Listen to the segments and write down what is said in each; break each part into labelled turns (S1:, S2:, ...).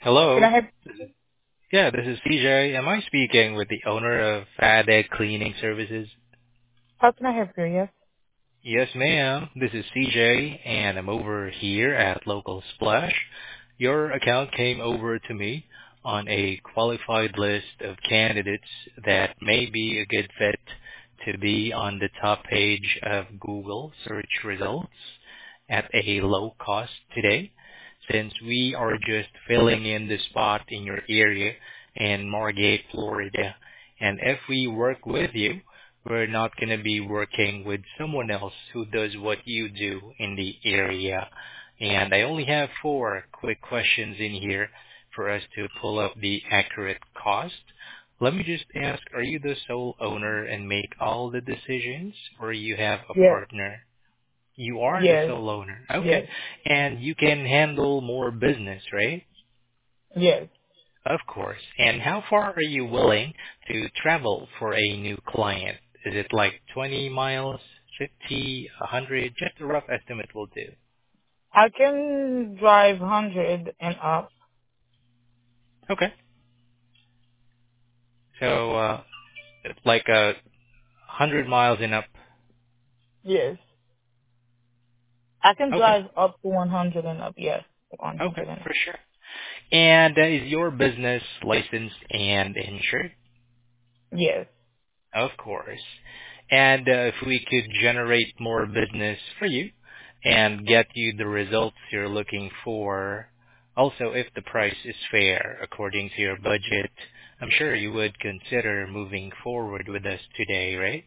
S1: Can I
S2: Hello.
S1: have?
S2: Yeah, this is CJ. Am I speaking with the owner of FADEC Cleaning Services?
S1: How can I help you? Yes.
S2: Yes, ma'am. This is CJ, and I'm over here at Local Splash. Your account came over to me on a qualified list of candidates that may be a good fit to be on the top page of Google search results at a low cost today, since we are just filling in the spot in your area in Margate, Florida. And if we work with you, we're not going to be working with someone else who does what you do in the area. And I only have four quick questions in here for us to pull up the accurate cost. Let me just ask, are you the sole owner and make all the decisions, or you have a
S1: Yes.
S2: partner? You are the
S1: Yes.
S2: sole owner. Okay.
S1: Yes.
S2: And you can handle more business, right?
S1: Yes.
S2: Of course. And how far are you willing to travel for a new client? Is it like 20 miles, 50, 100? Just a rough estimate will do.
S1: I can drive 100 and up.
S2: Okay. So, it's like 100 miles and up.
S1: Yes. I can
S2: Okay.
S1: drive up to 100 and up. Yes. 100
S2: Okay,
S1: and
S2: for
S1: up.
S2: sure. And is your business licensed and insured?
S1: Yes.
S2: Of course. And if we could generate more business for you and get you the results you're looking for, also if the price is fair according to your budget, I'm sure you would consider moving forward with us today, right?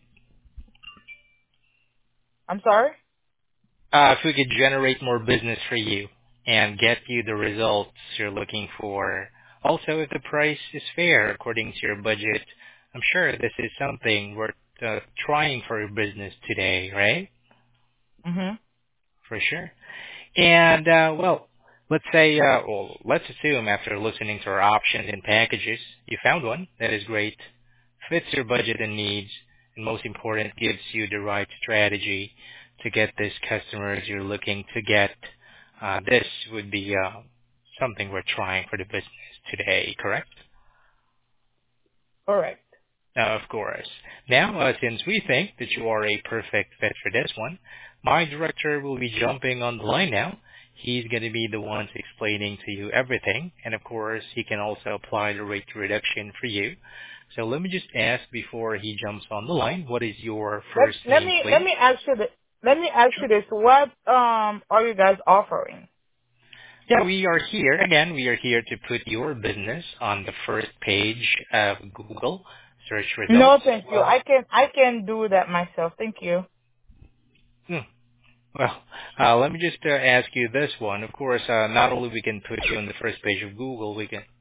S1: I'm sorry?
S2: If we could generate more business for you and get you the results you're looking for, also if the price is fair according to your budget, I'm sure this is something worth trying for your business today, right?
S1: Mm-hmm.
S2: For sure. And well, let's assume after listening to our options and packages, you found one that is great, fits your budget and needs, and most important, gives you the right strategy to get these customers you're looking to get. This would be something we're trying for the business today, correct?
S1: Correct.
S2: Of course. Now, since we think that you are a perfect fit for this one, my director will be jumping on the line now. He's going to be the one explaining to you everything, and of course, he can also apply the rate reduction for you. So let me just ask before he jumps on the line, what is your
S1: Let,
S2: first
S1: let
S2: name,
S1: me, let
S2: please?
S1: me ask you this. Let me ask
S2: Sure.
S1: you this. What, are you guys offering?
S2: Yeah, we are here. Again, we are here to put your business on the first page of Google search results.
S1: No, thank you. I can do that myself. Thank you.
S2: Hmm. Well, let me just ask you this one. Of course, not only we can put you on the first page of Google, we can.